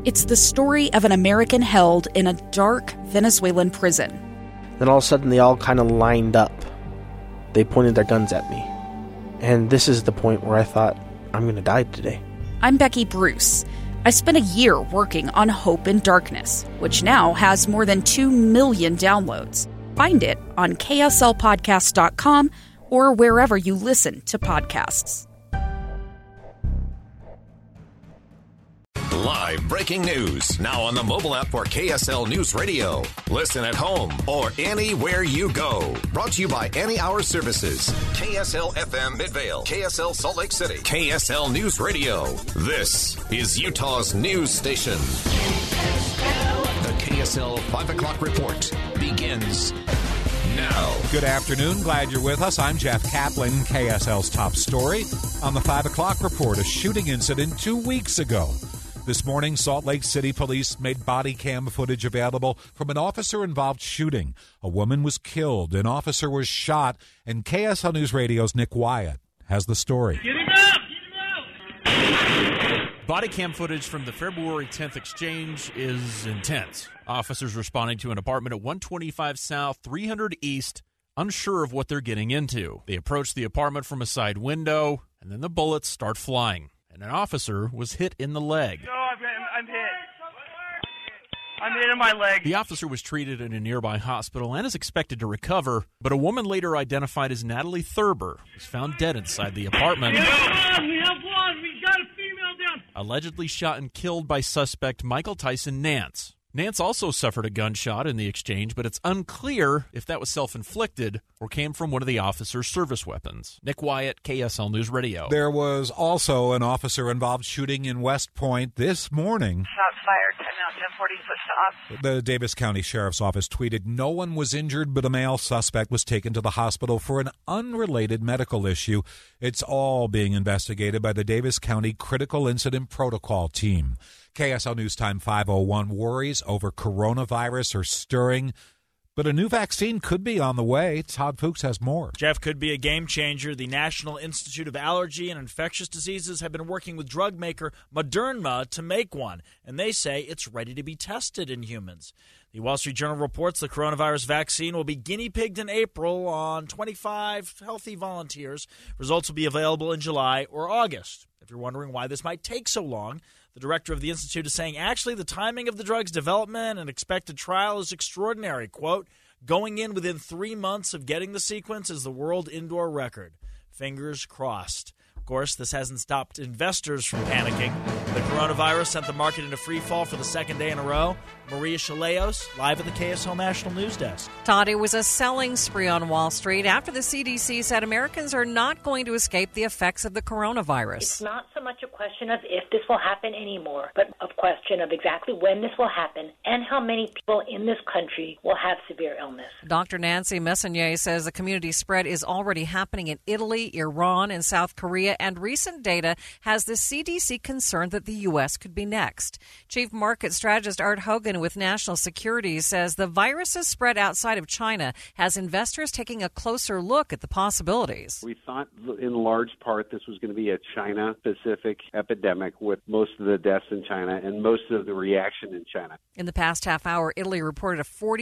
It's the story of an American held in a dark Venezuelan prison. Then all of a sudden they all kind of lined up. They pointed their guns at me. And this is the point where I thought, I'm going to die today. I'm Becky Bruce. I spent a year working on Hope in Darkness, which now has more than 2 million downloads. Find it on kslpodcast.com or wherever you listen to podcasts. Live breaking news now on the mobile app for KSL News Radio. Listen at home or anywhere you go. Brought to you by Any Hour Services. KSL FM Midvale, KSL Salt Lake City, KSL News Radio. This is Utah's news station. The KSL 5 o'clock report begins now. Good afternoon. Glad you're with us. I'm Jeff Kaplan. KSL's top story on the 5 o'clock report. A shooting incident 2 weeks ago. This morning, Salt Lake City police made body cam footage available from an officer-involved shooting. A woman was killed, an officer was shot, and KSL News Radio's Nick Wyatt has the story. Get him up! Get him out! Body cam footage from the February 10th exchange is intense. Officers responding to an apartment at 125 South, 300 East, unsure of what they're getting into. They approach the apartment from a side window, and then the bullets start flying. And an officer was hit in the leg. No, I'm hit. I'm hit in my leg. The officer was treated in a nearby hospital and is expected to recover, but a woman later identified as Natalie Thurber was found dead inside the apartment. We have one. We got a female down. Allegedly shot and killed by suspect Michael Tyson Nance. Nance also suffered a gunshot in the exchange, but it's unclear if that was self-inflicted or came from one of the officer's service weapons. Nick Wyatt, KSL News Radio. There was also an officer-involved shooting in West Point this morning. Shots fired, 1040, switch to off. The Davis County Sheriff's Office tweeted, no one was injured, but a male suspect was taken to the hospital for an unrelated medical issue. It's all being investigated by the Davis County Critical Incident Protocol Team. KSL News Time 5:01. Worries over coronavirus are stirring, but a new vaccine could be on the way. Todd Fuchs has more. Jeff, could be a game changer. The National Institute of Allergy and Infectious Diseases have been working with drug maker Moderna to make one, and they say it's ready to be tested in humans. The Wall Street Journal reports the coronavirus vaccine will be guinea pigged in April on 25 healthy volunteers. Results will be available in July or August. If you're wondering why this might take so long, the director of the institute is saying, actually, the timing of the drug's development and expected trial is extraordinary. Quote, going in within 3 months of getting the sequence is the world indoor record. Fingers crossed. Of course, this hasn't stopped investors from panicking. The coronavirus sent the market into free fall for the second day in a row. Maria Chaleos, live at the KSL National News Desk. Todd, it was a selling spree on Wall Street after the CDC said Americans are not going to escape the effects of the coronavirus. It's not so much a question of if this will happen anymore, but a question of exactly when this will happen and how many people in this country will have severe illness. Dr. Nancy Messonnier says the community spread is already happening in Italy, Iran, and South Korea, and recent data has the CDC concerned that the U.S. could be next. Chief Market Strategist Art Hogan with National Securities says the virus's spread outside of China has investors taking a closer look at the possibilities. We thought in large part this was going to be a China-specific epidemic with most of the deaths in China and most of the reaction in China. In the past half hour, Italy reported a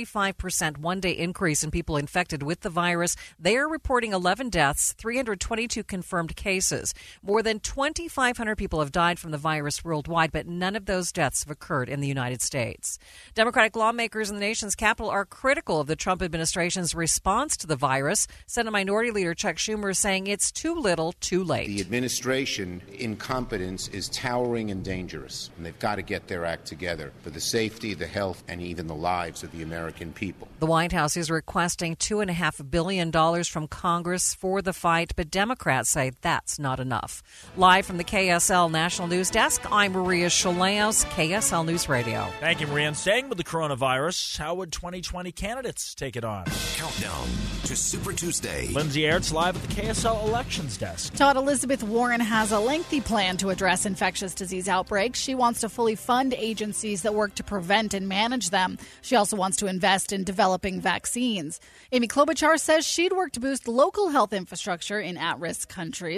45% one-day increase in people infected with the virus. They are reporting 11 deaths, 322 confirmed cases. More than 2,500 people have died from the virus worldwide, but none of those deaths have occurred in the United States. Democratic lawmakers in the nation's capital are critical of the Trump administration's response to the virus. Senate Minority Leader Chuck Schumer is saying it's too little, too late. The administration incompetence is towering and dangerous, and they've got to get their act together for the safety, the health, and even the lives of the American people. The White House is requesting $2.5 billion from Congress for the fight, but Democrats say that's not enough. Live from the KSL National News Desk, I'm Maria Chaleos, KSL News Radio. Thank you, Maria. And staying with the coronavirus, how would 2020 candidates take it on? Countdown to Super Tuesday. Lindsay Aerts live at the KSL Elections Desk. Todd, Elizabeth Warren has a lengthy plan to address infectious disease outbreaks. She wants to fully fund agencies that work to prevent and manage them. She also wants to invest in developing vaccines. Amy Klobuchar says she'd work to boost local health infrastructure in at-risk countries. She also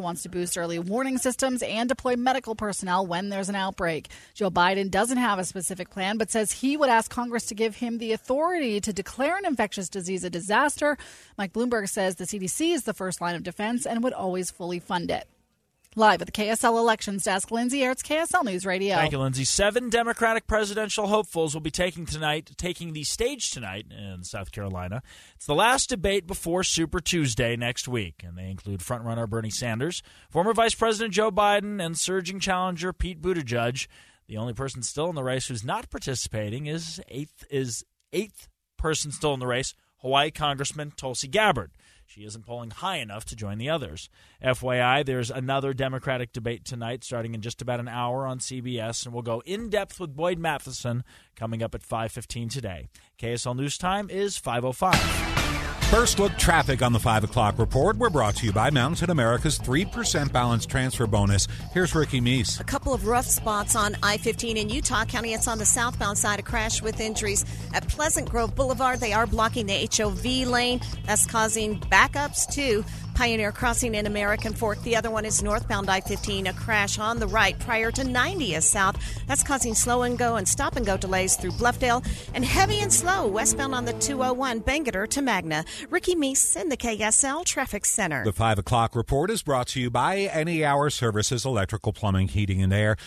also wants to boost early warning systems and deploy medical personnel when there's an outbreak. Joe Biden doesn't have a specific plan, but says he would ask Congress to give him the authority to declare an infectious disease a disaster. Mike Bloomberg says the CDC is the first line of defense and would always fully fund it. Live at the KSL Elections Desk, Lindsay Aerts, KSL News Radio. Thank you, Lindsay. 7 Democratic presidential hopefuls will be taking the stage tonight in South Carolina. It's the last debate before Super Tuesday next week, and they include frontrunner Bernie Sanders, former Vice President Joe Biden, and surging challenger Pete Buttigieg. The only person still in the race who's not participating is eighth person still in the race, Hawaii Congressman Tulsi Gabbard. She isn't polling high enough to join the others. FYI, there's another Democratic debate tonight starting in just about an hour on CBS, and we'll go in-depth with Boyd Matheson coming up at 5:15 today. KSL News Time is 5:05. First look traffic on the 5 o'clock report. We're brought to you by Mountain America's 3% balance transfer bonus. Here's Ricky Meese. A couple of rough spots on I-15 in Utah County. It's on the southbound side, a crash with injuries. At Pleasant Grove Boulevard, they are blocking the HOV lane. That's causing backups too. Pioneer Crossing in American Fork. The other one is northbound I-15, a crash on the right prior to 90th South. That's causing slow-and-go and stop-and-go delays through Bluffdale. And heavy and slow westbound on the 201, Bangerter to Magna. Ricky Meese in the KSL Traffic Center. The 5 o'clock report is brought to you by Any Hour Services, electrical, plumbing, heating, and air.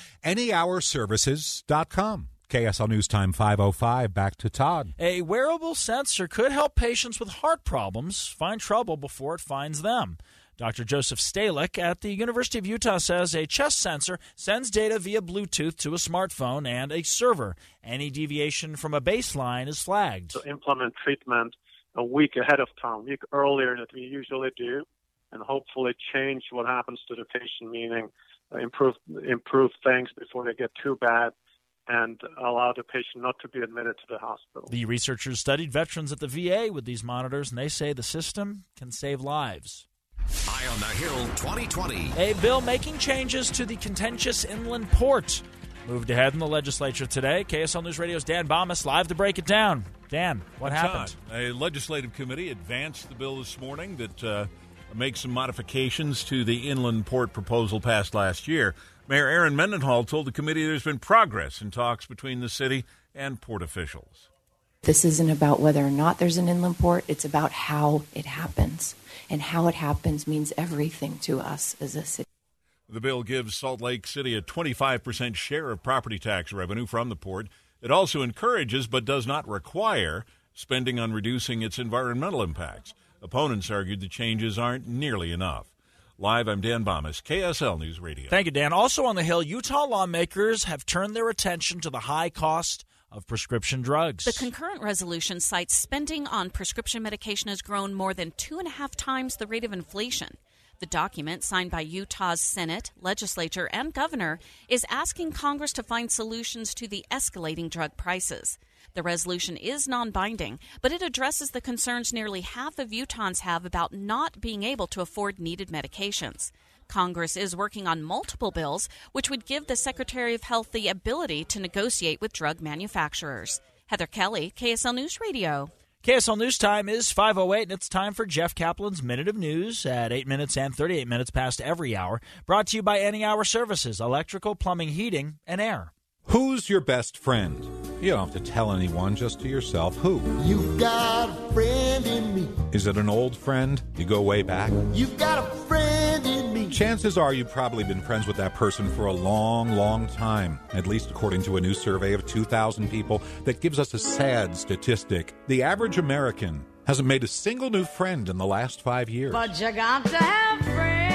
AnyHourServices.com. KSL News Time 5:05. Back to Todd. A wearable sensor could help patients with heart problems find trouble before it finds them. Dr. Joseph Stalick at the University of Utah says a chest sensor sends data via Bluetooth to a smartphone and a server. Any deviation from a baseline is flagged. To implement treatment a week ahead of time, a week earlier than we usually do, and hopefully change what happens to the patient, meaning improve things before they get too bad, and allow the patient not to be admitted to the hospital. The researchers studied veterans at the VA with these monitors, and they say the system can save lives. Eye on the Hill 2020. A bill making changes to the contentious inland port moved ahead in the legislature today. KSL News Radio's Dan Bomas live to break it down. Dan, what happened? A legislative committee advanced the bill this morning that makes some modifications to the inland port proposal passed last year. Mayor Aaron Mendenhall told the committee there's been progress in talks between the city and port officials. This isn't about whether or not there's an inland port. It's about how it happens. And how it happens means everything to us as a city. The bill gives Salt Lake City a 25% share of property tax revenue from the port. It also encourages, but does not require, spending on reducing its environmental impacts. Opponents argued the changes aren't nearly enough. Live, I'm Dan Bomas, KSL News Radio. Thank you, Dan. Also on the Hill, Utah lawmakers have turned their attention to the high cost of prescription drugs. The concurrent resolution cites spending on prescription medication has grown more than 2.5 times the rate of inflation. The document, signed by Utah's Senate, legislature, and governor, is asking Congress to find solutions to the escalating drug prices. The resolution is non-binding, but it addresses the concerns nearly half of Utahns have about not being able to afford needed medications. Congress is working on multiple bills, which would give the Secretary of Health the ability to negotiate with drug manufacturers. Heather Kelly, KSL News Radio. KSL News Time is 5:08, and it's time for Jeff Kaplan's Minute of News at 8 minutes and 38 minutes past every hour. Brought to you by Any Hour Services, electrical, plumbing, heating, and air. Who's your best friend? You don't have to tell anyone, just to yourself. Who? You've got a friend in me. Is it an old friend? You go way back? You've got a friend in me. Chances are you've probably been friends with that person for a long, long time, at least according to a new survey of 2,000 people that gives us a sad statistic. The average American hasn't made a single new friend in the last 5 years. But you got to have friends.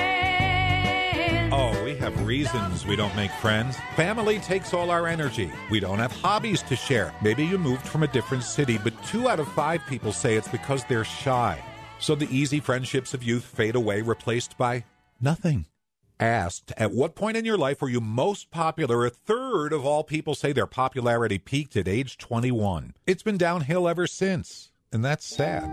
Oh, we have reasons we don't make friends. Family takes all our energy. We don't have hobbies to share. Maybe you moved from a different city, but 2 out of 5 people say it's because they're shy. So the easy friendships of youth fade away, replaced by nothing. Asked, at what point in your life were you most popular? A third of all people say their popularity peaked at age 21. It's been downhill ever since, and that's sad.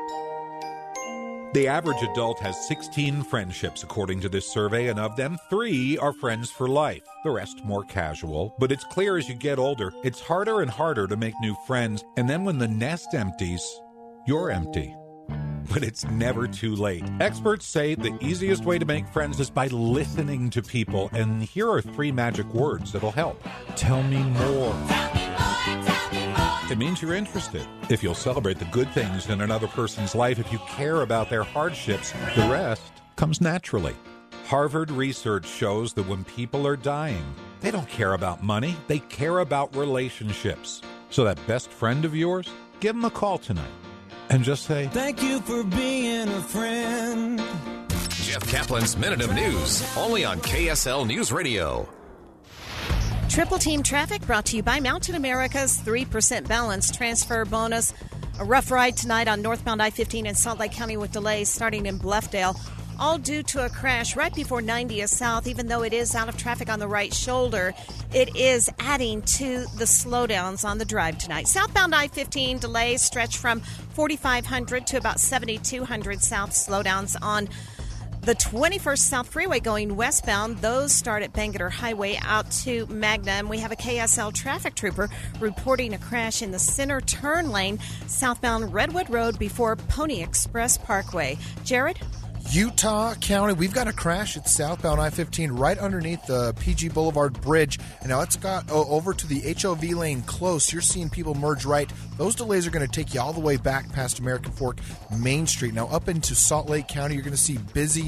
The average adult has 16 friendships, according to this survey, and of them, 3 are friends for life. The rest more casual. But it's clear as you get older, it's harder and harder to make new friends, and then when the nest empties, you're empty. but it's never too late. Experts say the easiest way to make friends is by listening to people, and here are 3 magic words that'll help. Tell me more. It means you're interested. If you'll celebrate the good things in another person's life, if you care about their hardships, the rest comes naturally. Harvard research shows that when people are dying, they don't care about money, they care about relationships. So that best friend of yours, give them a call tonight and just say, thank you for being a friend. Jeff Kaplan's Minute of News, only on KSL News Radio. Triple Team Traffic brought to you by Mountain America's 3% balance transfer bonus. A rough ride tonight on northbound I-15 in Salt Lake County with delays starting in Bluffdale. All due to a crash right before 90th South. Even though it is out of traffic on the right shoulder, it is adding to the slowdowns on the drive tonight. Southbound I-15 delays stretch from 4,500 to about 7,200 South. Slowdowns on the 21st South Freeway going westbound. Those start at Bangerter Highway out to Magna. And we have a KSL traffic trooper reporting a crash in the center turn lane southbound Redwood Road before Pony Express Parkway. Jared? Utah County, we've got a crash at southbound I-15 right underneath the PG Boulevard Bridge. And now it's got over to the HOV lane close. You're seeing people merge right. Those delays are going to take you all the way back past American Fork Main Street. Now up into Salt Lake County, you're going to see busy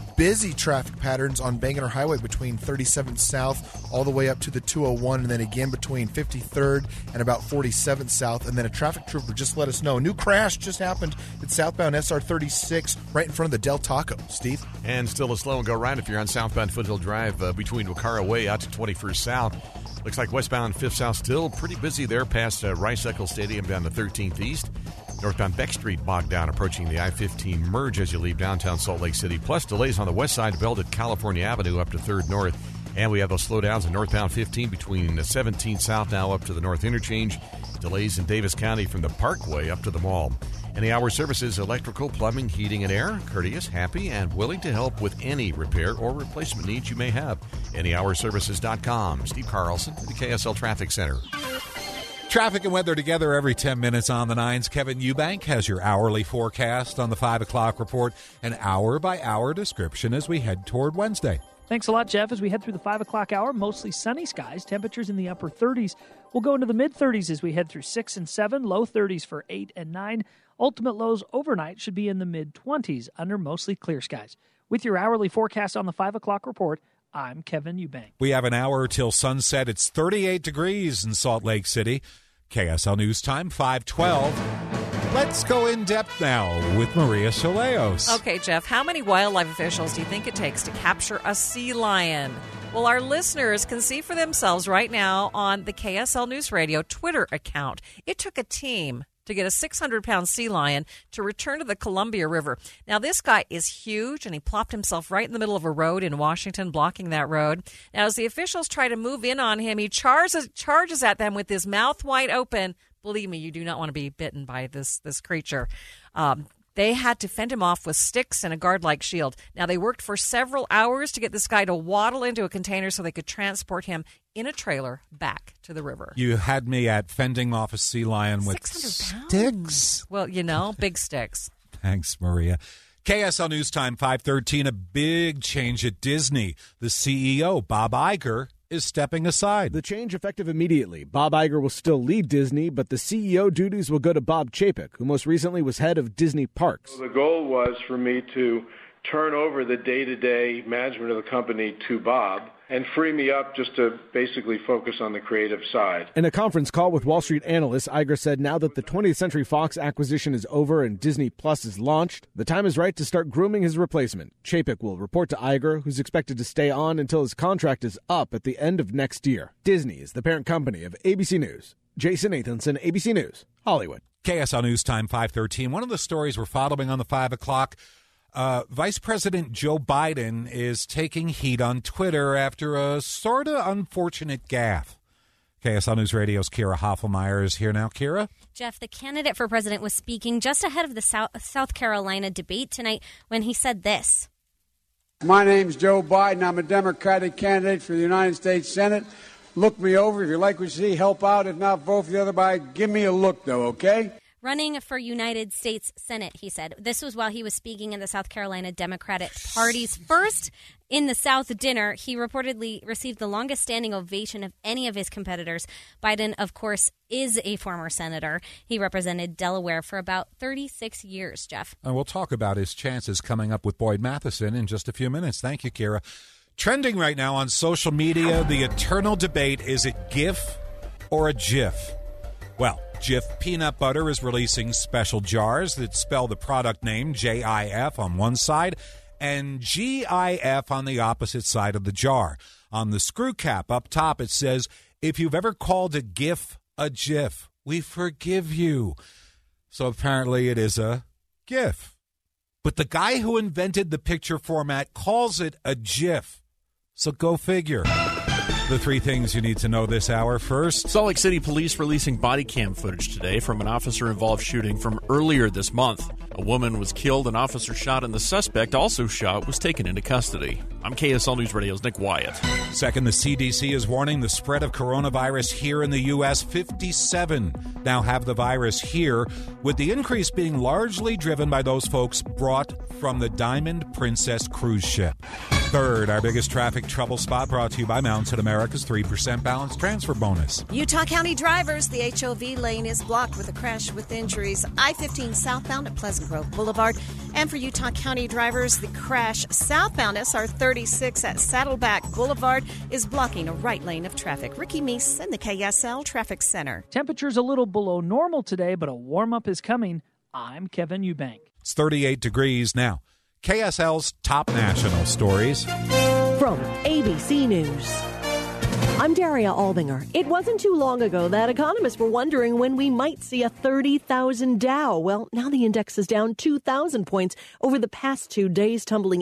traffic patterns on Bangerter Highway between 37th South all the way up to the 201, and then again between 53rd and about 47th South. And then a traffic trooper just let us know a new crash just happened at southbound SR 36 right in front of the Del Taco. Steve? And still a slow and go right if you're on southbound Foothill Drive between Wacara Way out to 21st South. Looks like westbound 5th South still pretty busy there past Rice-Eccles Stadium down to 13th East. Northbound Beck Street bogged down approaching the I-15 merge as you leave downtown Salt Lake City. Plus delays on the west side of Belt at California Avenue up to 3rd North. And we have those slowdowns in northbound 15 between 17th South now up to the North Interchange. Delays in Davis County from the Parkway up to the mall. Any Hour Services, electrical, plumbing, heating, and air. Courteous, happy, and willing to help with any repair or replacement needs you may have. AnyHourServices.com. Steve Carlson at the KSL Traffic Center. Traffic and weather together every 10 minutes on the 9s. Kevin Eubank has your hourly forecast on the 5 o'clock report, an hour-by-hour description as we head toward Wednesday. Thanks a lot, Jeff. As we head through the 5 o'clock hour, mostly sunny skies. Temperatures in the upper 30s. We'll go into the mid-30s as we head through 6 and 7. Low 30s for 8 and 9. Ultimate lows overnight should be in the mid-20s under mostly clear skies. With your hourly forecast on the 5 o'clock report, I'm Kevin Eubank. We have an hour till sunset. It's 38 degrees in Salt Lake City. KSL News Time, 5:12. Let's go in depth now with Maria Chaleos. Okay, Jeff, how many wildlife officials do you think it takes to capture a sea lion? Well, our listeners can see for themselves right now on the KSL News Radio Twitter account. It took a team to get a 600-pound sea lion to return to the Columbia River. Now, this guy is huge, and he plopped himself right in the middle of a road in Washington, blocking that road. Now, as the officials try to move in on him, he charges at them with his mouth wide open. Believe me, you do not want to be bitten by this creature. They had to fend him off with sticks and a guard-like shield. Now, they worked for several hours to get this guy to waddle into a container so they could transport him in a trailer back to the river. You had me at fending off a sea lion with 600 pounds. Sticks. Well, big sticks. Thanks, Maria. KSL News Time, 5:13. A big change at Disney. The CEO, Bob Iger, is stepping aside. The change effective immediately. Bob Iger will still lead Disney, but the CEO duties will go to Bob Chapek, who most recently was head of Disney Parks. The goal was for me to turn over the day-to-day management of the company to Bob and free me up just to basically focus on the creative side. In a conference call with Wall Street analysts, Iger said now that the 20th Century Fox acquisition is over and Disney Plus is launched, the time is right to start grooming his replacement. Chapek will report to Iger, who's expected to stay on until his contract is up at the end of next year. Disney is the parent company of ABC News. Jason Nathanson, ABC News, Hollywood. KSL News Time, 5:13. One of the stories we're following on the 5 o'clock, Vice President Joe Biden is taking heat on Twitter after a sort of unfortunate gaffe. KSL News Radio's Kira Hoffelmeyer is here now. Kira? Jeff, the candidate for president was speaking just ahead of the South Carolina debate tonight when he said this. My name's Joe Biden. I'm a Democratic candidate for the United States Senate. Look me over. If you like what you see, help out. If not, vote for the other guy. Give me a look, though, okay? running for United States Senate, he said. This was while he was speaking in the South Carolina Democratic Party's first in the South dinner. He reportedly received the longest standing ovation of any of his competitors. Biden, of course, is a former senator. He represented Delaware for about 36 years, Jeff. And we'll talk about his chances coming up with Boyd Matheson in just a few minutes. Thank you, Kira. Trending right now on social media, the eternal debate, is it GIF or a GIF? Well, Jif Peanut Butter is releasing special jars that spell the product name JIF on one side and GIF on the opposite side of the jar. On the screw cap up top, it says, if you've ever called a GIF a GIF, we forgive you. So apparently it is a GIF. But the guy who invented the picture format calls it a GIF. So go figure. The three things you need to know this hour. First, Salt Lake City police releasing body cam footage today from an officer-involved shooting from earlier this month. A woman was killed, an officer shot, and the suspect, also shot, was taken into custody. I'm KSL News Radio's Nick Wyatt. Second, the CDC is warning the spread of coronavirus here in the U.S. 57 now have the virus here, with the increase being largely driven by those folks brought from the Diamond Princess cruise ship. Third, our biggest traffic trouble spot, brought to you by Mountain America's 3% balance transfer bonus. Utah County drivers, the HOV lane is blocked with a crash with injuries. I-15 southbound at Pleasant Grove Boulevard. And for Utah County drivers, the crash southbound SR 36 at Saddleback Boulevard is blocking a right lane of traffic. Ricky Meese in the KSL Traffic Center. Temperatures a little below normal today, but a warm-up is coming. I'm Kevin Eubank. It's 38 degrees now. KSL's top national stories. From ABC News, I'm Daria Aldinger. It wasn't too long ago that economists were wondering when we might see a 30,000 Dow. Well, now the index is down 2,000 points over the past 2 days, tumbling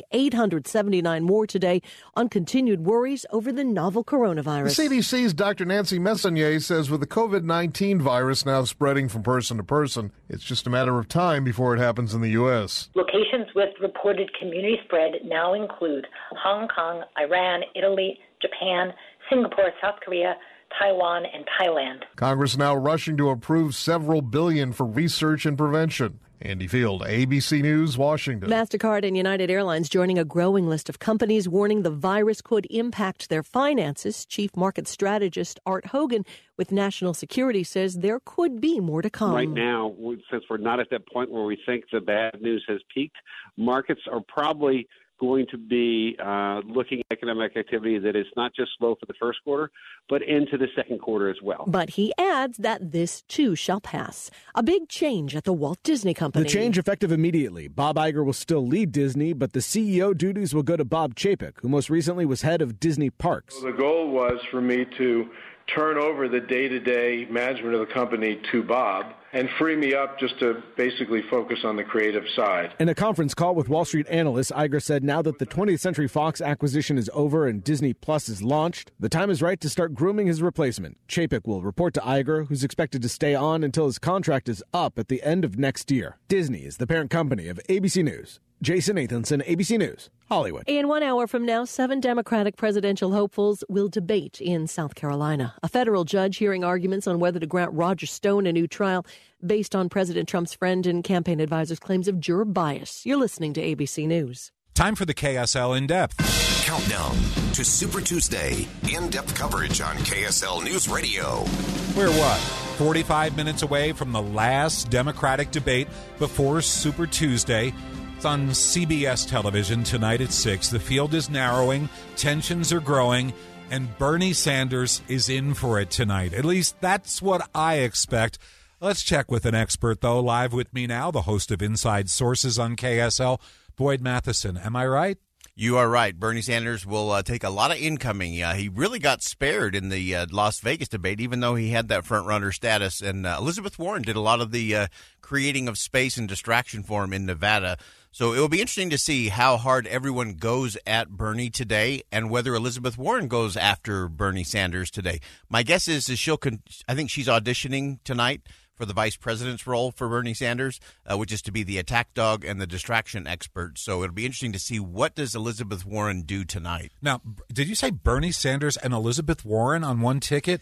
879 more today on continued worries over the novel coronavirus. The CDC's Dr. Nancy Messonnier says with the COVID-19 virus now spreading from person to person, it's just a matter of time before it happens in the U.S. Locations with reported community spread now include Hong Kong, Iran, Italy, Japan, Singapore, South Korea, Taiwan, and Thailand. Congress now rushing to approve several billion for research and prevention. Andy Field, ABC News, Washington. MasterCard and United Airlines joining a growing list of companies warning the virus could impact their finances. Chief market strategist Art Hogan with National Security says there could be more to come. Right now, since we're not at that point where we think the bad news has peaked, markets are probably going to be looking at economic activity that is not just slow for the first quarter, but into the second quarter as well. But he adds that this too shall pass. A big change at the Walt Disney Company. The change effective immediately. Bob Iger will still lead Disney, but the CEO duties will go to Bob Chapek, who most recently was head of Disney Parks. The goal was for me to turn over the day-to-day management of the company to Bob and free me up just to basically focus on the creative side. In a conference call with Wall Street analysts, Iger said now that the 20th Century Fox acquisition is over and Disney Plus is launched, the time is right to start grooming his replacement. Chapek will report to Iger, who's expected to stay on until his contract is up at the end of next year. Disney is the parent company of ABC News. Jason Nathanson, ABC News, Hollywood. In 1 hour from now, 7 Democratic presidential hopefuls will debate in South Carolina. A federal judge hearing arguments on whether to grant Roger Stone a new trial based on President Trump's friend and campaign advisor's claims of juror bias. You're listening to ABC News. Time for the KSL In-Depth. Countdown to Super Tuesday. In-depth coverage on KSL News Radio. We're 45 minutes away from the last Democratic debate before Super Tuesday. It's on CBS television tonight at 6. The field is narrowing, tensions are growing, and Bernie Sanders is in for it tonight. At least that's what I expect. Let's check with an expert, though. Live with me now, the host of Inside Sources on KSL, Boyd Matheson. Am I right? You are right. Bernie Sanders will take a lot of incoming. He really got spared in the Las Vegas debate, even though he had that front-runner status. And Elizabeth Warren did a lot of the creating of space and distraction for him in Nevada. So it will be interesting to see how hard everyone goes at Bernie today and whether Elizabeth Warren goes after Bernie Sanders today. My guess is I think she's auditioning tonight for the vice president's role for Bernie Sanders, which is to be the attack dog and the distraction expert. So it'll be interesting to see what does Elizabeth Warren do tonight. Now, did you say Bernie Sanders and Elizabeth Warren on one ticket?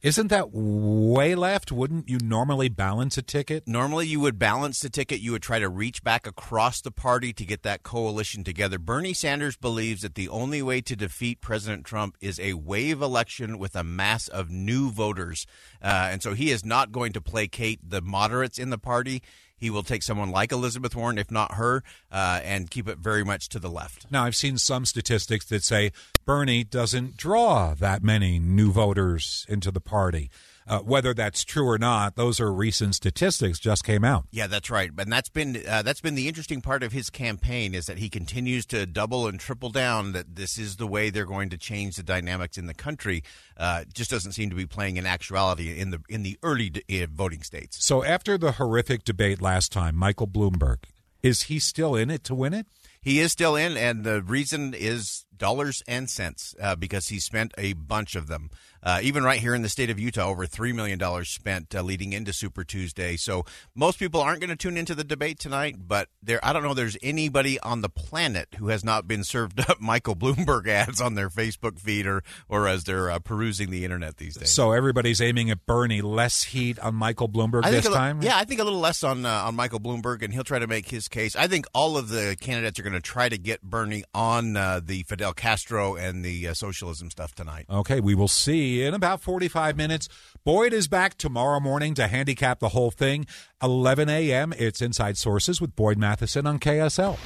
Isn't that way left? Wouldn't you normally balance a ticket? Normally you would balance the ticket. You would try to reach back across the party to get that coalition together. Bernie Sanders believes that the only way to defeat President Trump is a wave election with a mass of new voters. And so he is not going to placate the moderates in the party. He will take someone like Elizabeth Warren, if not her, and keep it very much to the left. Now, I've seen some statistics that say Bernie doesn't draw that many new voters into the party. Whether that's true or not, those are recent statistics just came out. Yeah, that's right. And that's been the interesting part of his campaign, is that he continues to double and triple down that this is the way they're going to change the dynamics in the country. Just doesn't seem to be playing in actuality in the early voting states. So after the horrific debate last time, Michael Bloomberg, is he still in it to win it? He is still in, and the reason is dollars and cents, because he spent a bunch of them. Even right here in the state of Utah, over $3 million spent leading into Super Tuesday. So most people aren't going to tune into the debate tonight, but I don't know there's anybody on the planet who has not been served up Michael Bloomberg ads on their Facebook feed or as they're perusing the internet these days. So everybody's aiming at Bernie. Less heat on Michael Bloomberg this time? Yeah, I think a little less on Michael Bloomberg, and he'll try to make his case. I think all of the candidates are going to try to get Bernie on the Fidel Castro and the socialism stuff tonight. Okay, we will see in about 45 minutes. Boyd is back tomorrow morning to handicap the whole thing. 11 a.m., it's Inside Sources with Boyd Matheson on KSL.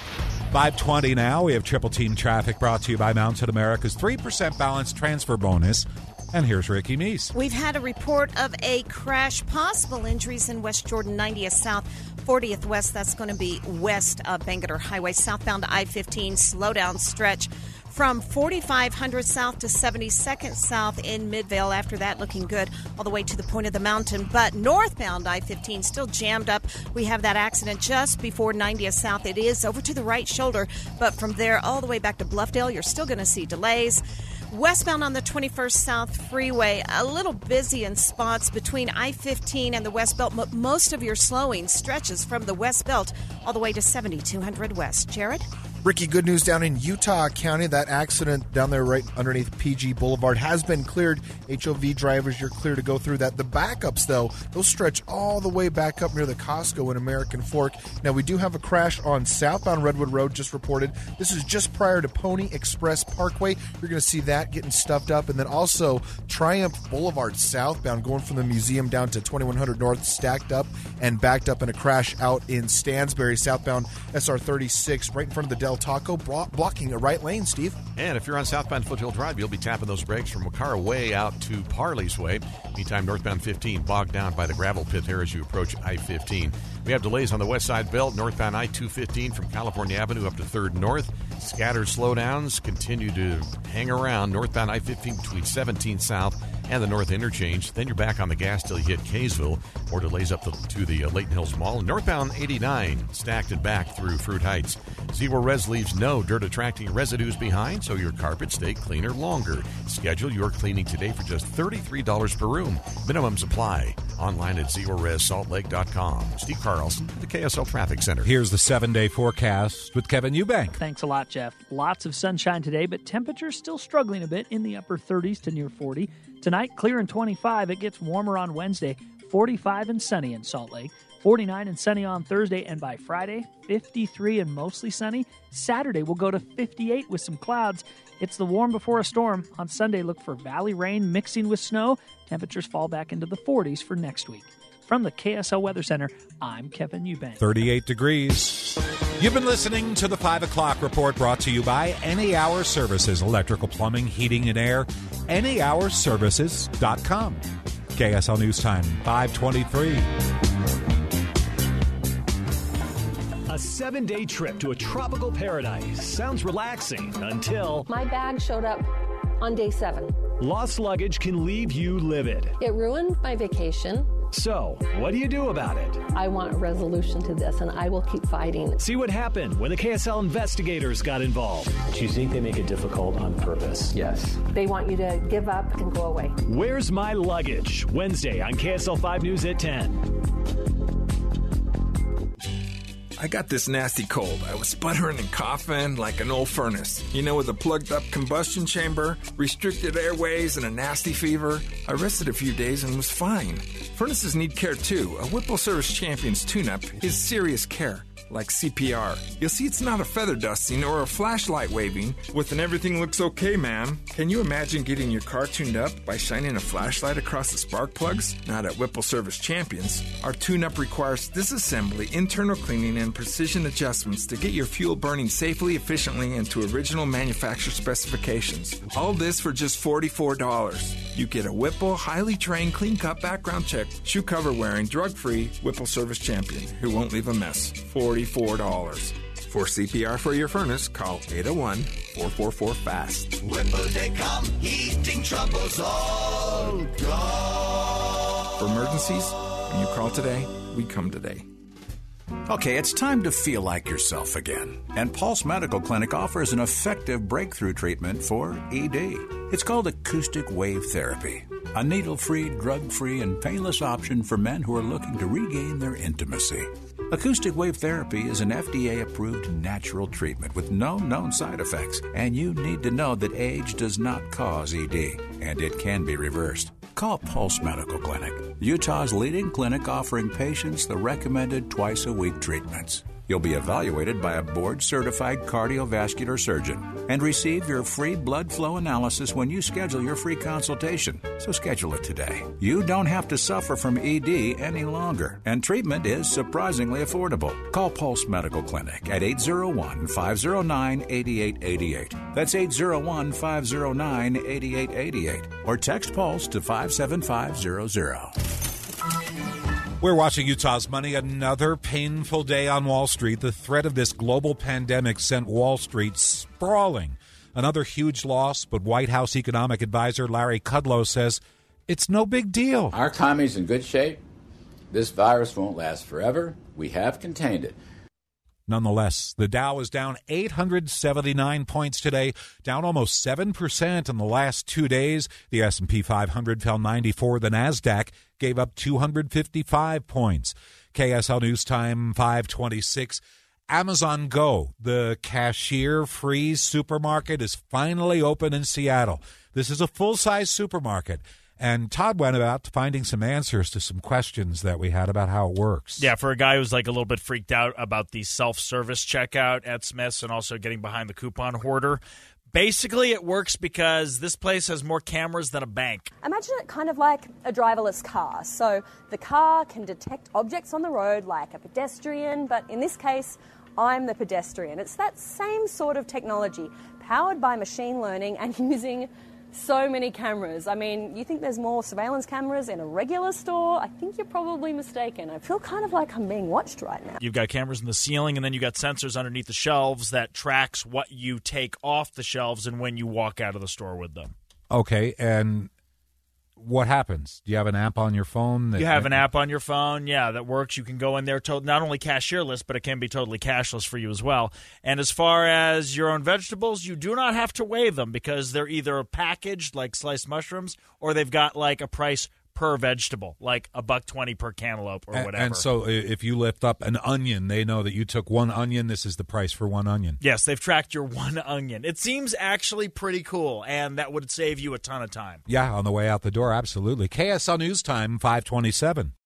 5:20 now. We have Triple Team Traffic brought to you by Mountain America's 3% balance transfer bonus. And here's Ricky Meese. We've had a report of a crash, possible injuries in West Jordan, 90th South, 40th West. That's going to be west of Bangerter Highway, southbound I-15, slow-down stretch from 4500 South to 72nd South in Midvale. After that, looking good all the way to the point of the mountain. But northbound I-15 still jammed up. We have that accident just before 90th South. It is over to the right shoulder, but from there all the way back to Bluffdale, you're still going to see delays. Westbound on the 21st South Freeway, a little busy in spots between I-15 and the West Belt. Most of your slowing stretches from the West Belt all the way to 7200 West. Jared? Ricky, good news down in Utah County. That accident down there right underneath PG Boulevard has been cleared. HOV drivers, you're clear to go through that. The backups, though, those stretch all the way back up near the Costco in American Fork. Now, we do have a crash on southbound Redwood Road just reported. This is just prior to Pony Express Parkway. You're going to see that getting stuffed up. And then also Triumph Boulevard southbound going from the museum down to 2100 North, stacked up and backed up in a crash out in Stansbury, southbound SR 36 right in front of the Del Taco, blocking a right lane, Steve. And if you're on southbound Foothill Drive, you'll be tapping those brakes from Wacara Way out to Parley's Way. Meantime, northbound 15 bogged down by the gravel pit there as you approach I-15. We have delays on the west side belt, northbound I-215 from California Avenue up to 3rd North. Scattered slowdowns continue to hang around northbound I-15 between 17 South and the North Interchange. Then you're back on the gas till you hit Kaysville. More delays up to the Layton Hills Mall. Northbound 89 stacked and back through Fruit Heights. Zero Res leaves no dirt-attracting residues behind, so your carpets stay cleaner longer. Schedule your cleaning today for just $33 per room. Minimums apply. Online at ZeroResSaltLake.com. Steve Carlson, the KSL Traffic Center. Here's the 7-day forecast with Kevin Eubank. Thanks a lot, Jeff. Lots of sunshine today, but temperatures still struggling a bit in the upper 30s to near 40. Tonight, clear and 25. It gets warmer on Wednesday, 45 and sunny in Salt Lake, 49 and sunny on Thursday, and by Friday, 53 and mostly sunny. Saturday, we'll go to 58 with some clouds. It's the warm before a storm. On Sunday, look for valley rain mixing with snow. Temperatures fall back into the 40s for next week. From the KSL Weather Center, I'm Kevin Eubank. 38 degrees. You've been listening to the 5 o'clock report brought to you by Any Hour Services, electrical, plumbing, heating, and air. AnyHourServices.com. KSL News Time, 5:23. A 7-day trip to a tropical paradise sounds relaxing until my bag showed up on day 7. Lost luggage can leave you livid. It ruined my vacation. So, what do you do about it? I want a resolution to this, and I will keep fighting. See what happened when the KSL investigators got involved. Do you think they make it difficult on purpose? Yes. They want you to give up and go away. Where's My Luggage? Wednesday on KSL 5 News at 10. I got this nasty cold. I was sputtering and coughing like an old furnace. You know, with a plugged up combustion chamber, restricted airways, and a nasty fever. I rested a few days and was fine. Furnaces need care too. A Whipple Service Champion's tune-up is serious care, like CPR. You'll see it's not a feather dusting or a flashlight waving with an everything looks okay, man. Can you imagine getting your car tuned up by shining a flashlight across the spark plugs? Not at Whipple Service Champions. Our tune-up requires disassembly, internal cleaning, and precision adjustments to get your fuel burning safely, efficiently, and to original manufacturer specifications. All this for just $44. You get a Whipple, highly trained, clean-cut background check, shoe cover wearing, drug-free Whipple Service Champion who won't leave a mess. $44. For CPR for your furnace, call 801-444-FAST. Whipple.com, heating troubles all gone. For emergencies, when you call today, we come today. Okay, it's time to feel like yourself again. And Pulse Medical Clinic offers an effective breakthrough treatment for ED. It's called acoustic wave therapy, a needle-free, drug-free, and painless option for men who are looking to regain their intimacy. Acoustic wave therapy is an FDA-approved natural treatment with no known side effects, and you need to know that age does not cause ED, and it can be reversed. Call Pulse Medical Clinic, Utah's leading clinic offering patients the recommended twice-a-week treatments. You'll be evaluated by a board-certified cardiovascular surgeon and receive your free blood flow analysis when you schedule your free consultation. So schedule it today. You don't have to suffer from ED any longer, and treatment is surprisingly affordable. Call Pulse Medical Clinic at 801-509-8888. That's 801-509-8888. Or text Pulse to 57500. We're watching Utah's Money. Another painful day on Wall Street. The threat of this global pandemic sent Wall Street sprawling. Another huge loss, but White House economic advisor Larry Kudlow says it's no big deal. Our economy's in good shape. This virus won't last forever. We have contained it. Nonetheless, the Dow is down 879 points today, down almost 7% in the last 2 days. The S&P 500 fell 94. The Nasdaq gave up 255 points. KSL News Time 526. Amazon Go, the cashier-free supermarket, is finally open in Seattle. This is a full-size supermarket. And Todd went about finding some answers to some questions that we had about how it works. Yeah, for a guy who's like a little bit freaked out about the self-service checkout at Smith's and also getting behind the coupon hoarder, basically it works because this place has more cameras than a bank. Imagine it kind of like a driverless car. So the car can detect objects on the road like a pedestrian, but in this case, I'm the pedestrian. It's that same sort of technology, powered by machine learning and using so many cameras. I mean, you think there's more surveillance cameras in a regular store? I think you're probably mistaken. I feel kind of like I'm being watched right now. You've got cameras in the ceiling, and then you've got sensors underneath the shelves that tracks what you take off the shelves and when you walk out of the store with them. Okay, and what happens? Do you have an app on your phone? You have an app on your phone, yeah, that works. You can go in there, not only cashierless, but it can be totally cashless for you as well. And as far as your own vegetables, you do not have to weigh them because they're either packaged like sliced mushrooms or they've got like a price per vegetable, like $1.20 per cantaloupe or whatever. And so if you lift up an onion, they know that you took one onion. This is the price for one onion. Yes, they've tracked your one onion. It seems actually pretty cool, and that would save you a ton of time. Yeah, on the way out the door, absolutely. KSL News Time, 527.